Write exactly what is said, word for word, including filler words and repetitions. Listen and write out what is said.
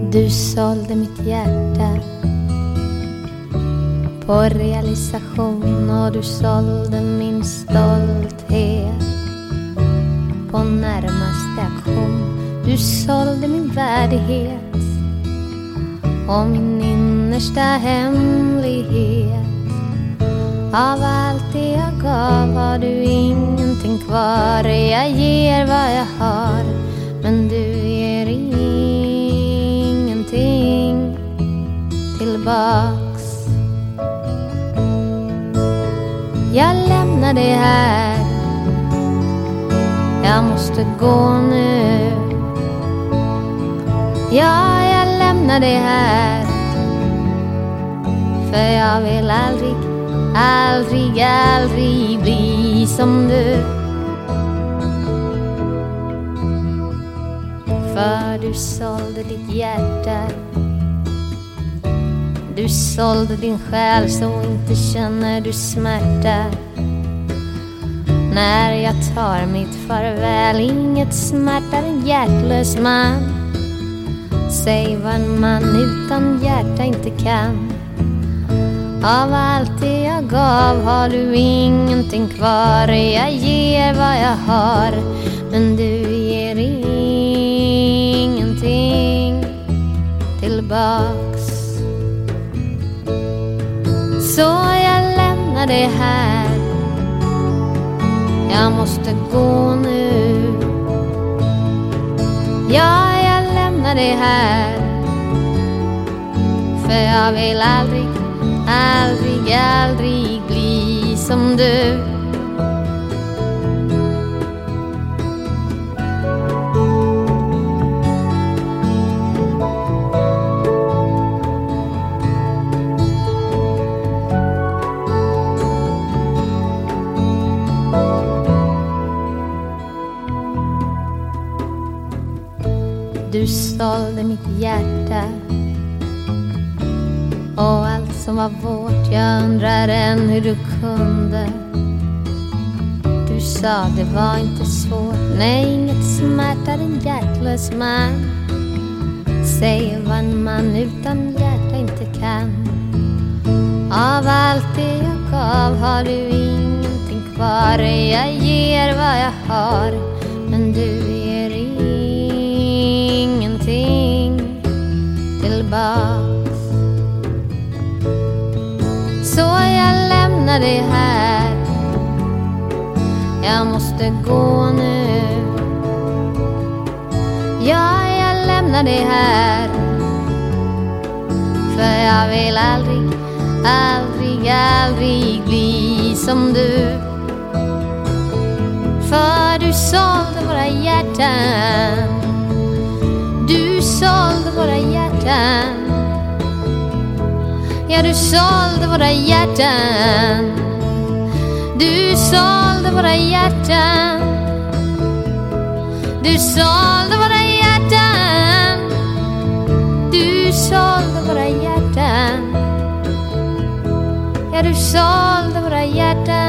Du sålde mitt hjärta på realisation, och du sålde min stolthet på närmaste auktion. Du sålde min värdighet och min innersta hemlighet. Av allt det jag gav har du ingenting kvar. Jag ger vad jag har, men du ger ingenting tillbaks. Jag lämnar det här, jag måste gå nu. Ja, jag lämnar det här, för jag vill aldrig, aldrig, aldrig bli som du. För du sålde ditt hjärta, du sålde din själ, så inte känner du smärta när jag tar mitt farväl. Inget smärtar en hjärtlös man. Säg vad en man utan hjärta inte kan. Av allt det jag gav har du ingenting kvar. Jag ger vad jag har, men du ger ingenting tillbaks. Så jag lämnar det här, jag måste gå nu. Ja, jag lämnar det här, för jag vill aldrig, aldrig, aldrig bli som du. Du sålde mitt hjärta och allt som var vårt. Jag undrar än hur du kunde. Du sa det var inte svårt. Nej, inget smärtar en hjärtlös man. Säg vad en man utan hjärta inte kan. Av allt det jag gav har du ingenting kvar. Jag ger vad jag har, men du ger ingenting tillbaks. Så jag lämnar det här, jag måste gå nu. Ja, jag lämnar det här, för jag vill aldrig, aldrig, aldrig bli som du. För du sålde våra hjärtan, du sålde våra hjärtan. Ja, du sålde våra hjärtan, du sålde våra hjärtan. Du sålde våra hjärtan, du sålde våra hjärtan. Ja, du sålde våra hjärtan.